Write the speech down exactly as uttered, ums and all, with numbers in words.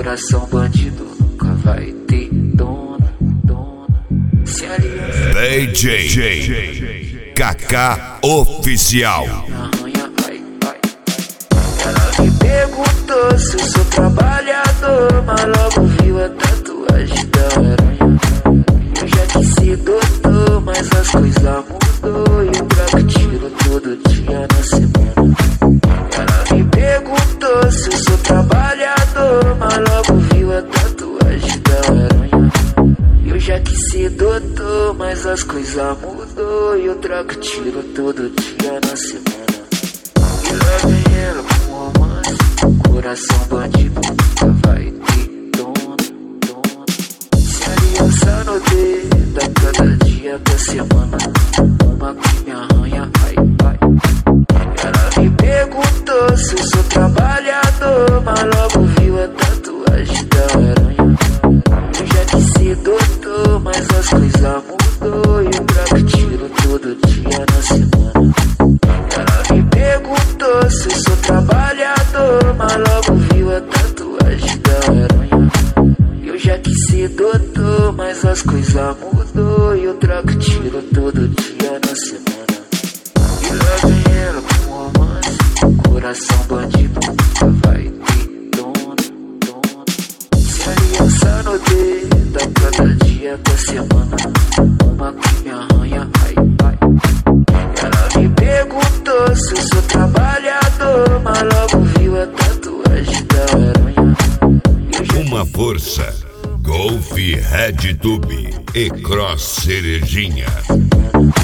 Coração bandido nunca vai ter dona, dona. Se aliança D J Kaká Oficial. arranha, ai, ai. Ela me perguntou se eu sou trabalhador, mas logo viu a tatuagem da aranha. Eu já quis ser doutor, mas as coisas mudou e eu trago tiro todo dia na semana. Ela me perguntou se eu sou trabalhador, mas logo viu a tatuagem da aranha. Eu já quis ser doutor, mas as coisas mudou e eu trago tiro todo dia na semana. E lá vem ela com romance, coração bandido nunca vai ter dona, dona. Se aliança no dedo a cada dia da semana, uma que me arranha, ai, ai. Ela me perguntou se eu sou trabalhador, mas logo viu a tatuagem da aranha. Eu já quis ser doutor, mas as coisas mudou e eu trago tiro todo dia na semana. Ela me perguntou se eu sou trabalhador, mas logo viu a tatuagem da aranha. Eu já quis ser doutor, mas as coisas mudou e eu trago tiro todo dia na semana. E lá vem ela com romance, coração bandido nunca vai ter dona, dona. Se aliança no dedo a cada dia da semana, uma que me arranha, ai, ai. Ela me perguntou se eu sou trabalhador, mas logo viu a tatuagem da aranha. Eu já Uma força, Golf Red Tube e Cross Cerejinha.